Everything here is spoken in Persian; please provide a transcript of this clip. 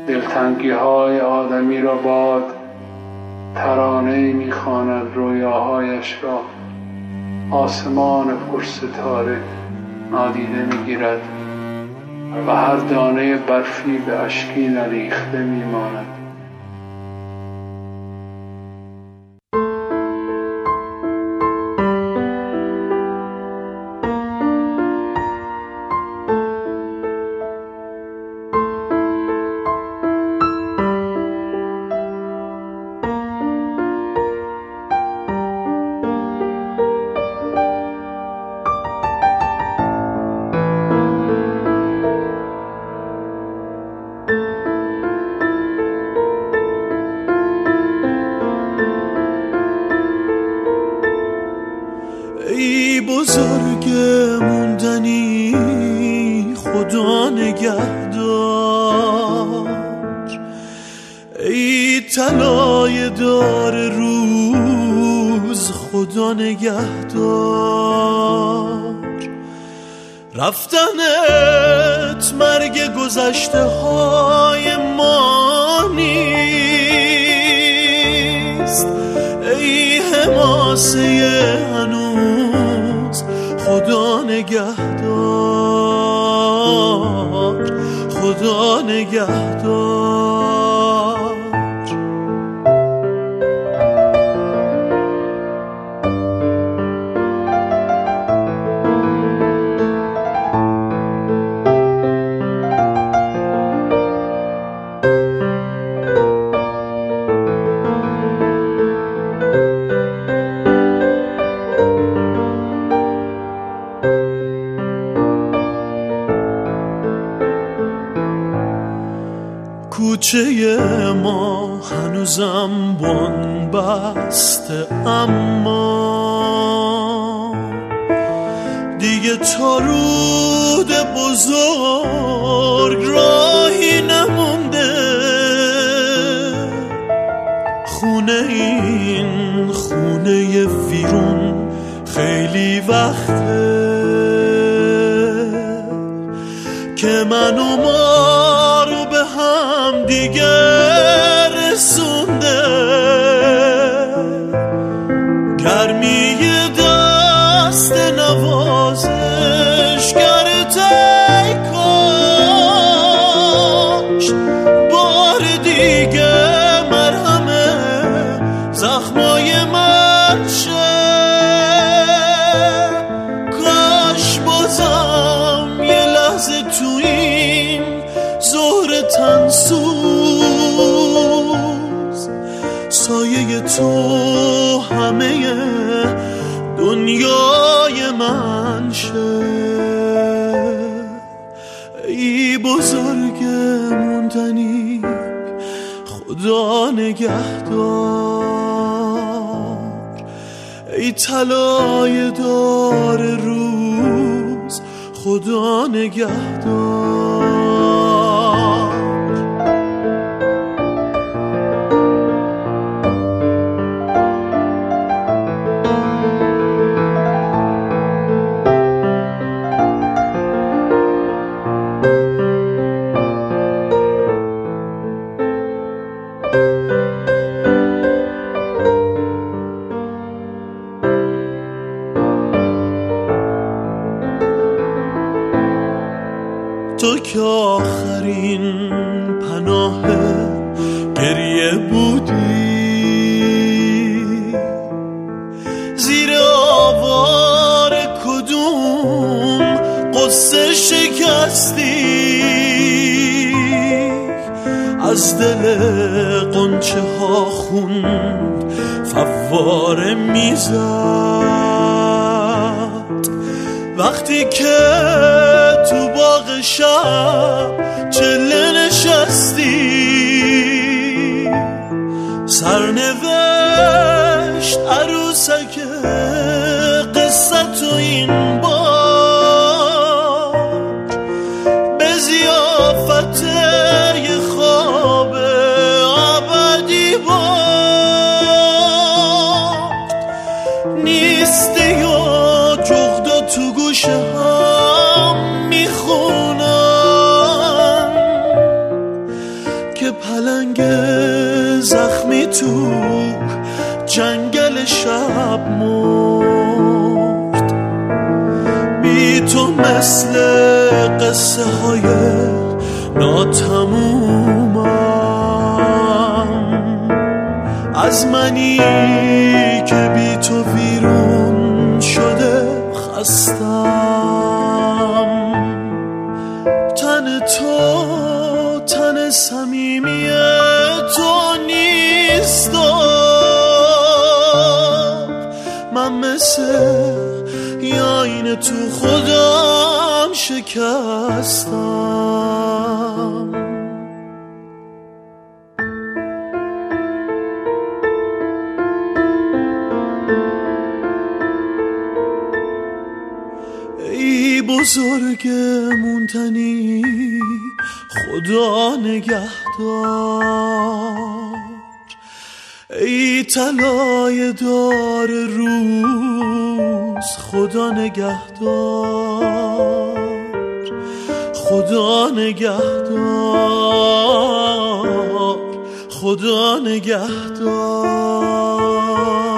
دلتنگی های آدمی را باد ترانه می‌خواند، رویاهایش را آسمان پرستاره نادیده می‌گیرد و هر دانه برفی به اشکی نریخته می‌ماند. ای بزرگ موندنی خدا نگهدار، ای طلای دار روز خدا نگهدار. رفتنت مرگ گذشته های ما نیست، ای حماسه هنوز خدا نگهدار، خدا نگهدار. کوچه ما هنوزم بن بسته، اما دیگه تا رود بزرگ راهی نمونده. خونه این خونه ویرون خیلی وقته که من و ما رو به هم دیگه رسونده. گرمی دست نوازش گرته کاش بار دیگه مرهم زخمای من شه. کاش بازم یه لحظه تو این ظهر تنسوز سایه تو همه دنیای من شه. ای بزرگ موندنی خدا نگهدار، ای طلای دار روز خدا نگهدار. تو که آخرین پناه گریه بودی، زیر آوار کدوم قصه شکستی، از دل قنچه ها خون فواره میزد. وقتی که تو باغ شب چله نشستی، سرنوشت عروسک قصه تو این بار به ضیافت یه خواب ابدی بار نیستی و جغدا تو گوشه هم میخونم که تو جنگل شب مرد. بی تو مثل قصه های ناتمومم، از منی که بی تو ویرون شده خستم. تن تو تن صمیمی تو نیست، من مثل یاین تو خودم شکستم. ای بزرگ مونتنی خدا نگهدار، ای طلای دار روز خدا نگهدار، خدا نگهدار، خدا نگهدار.